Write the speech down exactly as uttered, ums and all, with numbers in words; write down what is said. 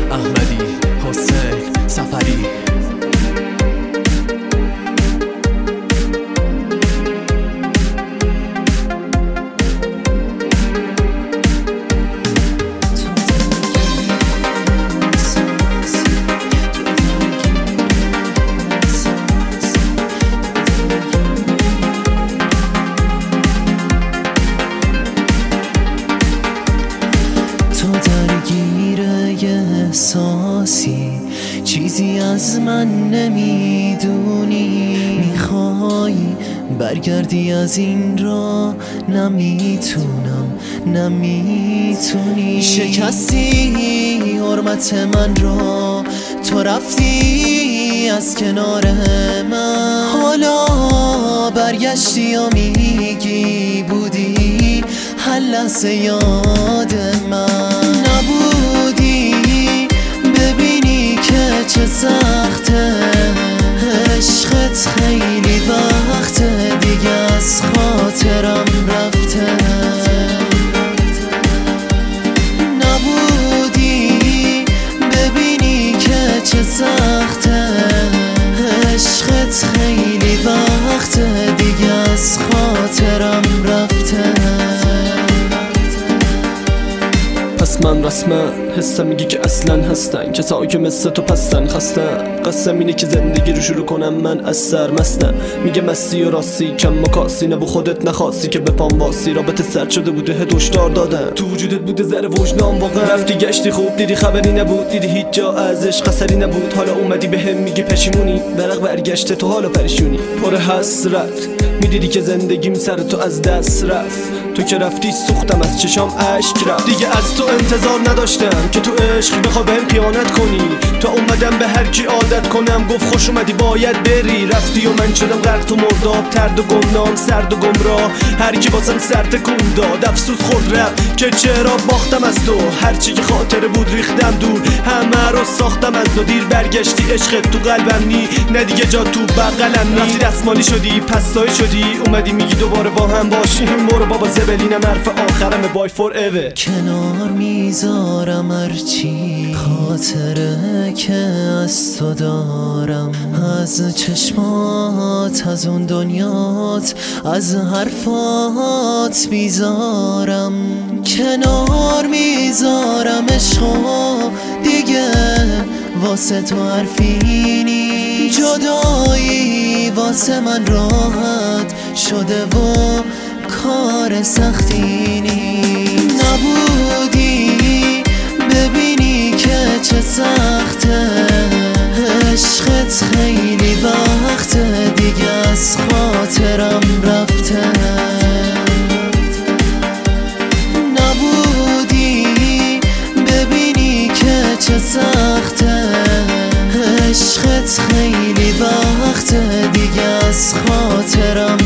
احمدی، حسین سفری. احساسی چیزی از من نمیدونی، میخوای برگردی از این را، نمیتونم نمیتونی. شکستی حرمت من را، تو رفتی از کنار من، حالا برگشتی و میگی بودی هر لحظه یاد من. نبودی ببینی که چه سخته، عشقت خیلی وقته دیگه از خاطرم رفته. نبودی ببینی که چه سخته، عشقت خیلی وقته دیگه از خاطرم رفته. پس من رسما حسم میگی که اصلا هستن کسایی که مثل تو پستن خستن. قسم اینه که زندگی رو شروع کنم من از سرمستم. میگه مستی و راستی کم مکاسی، نبو خودت نخواستی که بپام واسی. رابطه سرد شده بوده هد هشدار دادن، تو وجودت بوده ذره وجدان واقعا. رفتی گشتی خوب دیدی خبری نبود، دیدی هیچ جا ازش قصری نبود. حالا اومدی بهم میگی پشیمونی، برق برگشته تو حالا پریشونی. پر حسرت میدیدی که زندگیم سر تو از دست رفت، تو که رفتی سوختم از چشام اشک رفت. دیگه از تو انتظار نداشتم که تو عشق بخوای بهم خیانت کنی، تا اومدم به هر کی عادت کنم گفت خوش اومدی باید بری. رفتی و من شدم غرق تو مرداب، ترد و گمنام سرد و گمراه. هر کی واسم سر تکون داد افسوس خود رفت که چرا باختم از تو. هر چی که خاطره بود ریختم دور، همه رو ساختم از نو. دیر برگشتی عشق تو قلبم نی، نه دیگه جا تو بغلم نی. رفتی دستمالی شدی پستایی شدی، اومدی میگی دوباره با هم باشیم. برو بابا زبلینم حرف آخرم بای فور ایور. کنار میذارم هرچی خاطره که از تو دارم، از چشمات، از اون دنیات، از حرفات میذارم. کنار میذارم عشقو دیگه واسه تو حرفی نی. جدایی واسه من راحت شده و کار سختی نی. نبودی ببینی که چه سخته، عشقت خیلی وقته دیگه از خاطرم رفته. نبودی ببینی که چه سخته، عشقت خیلی وقته دیگه از خاطرم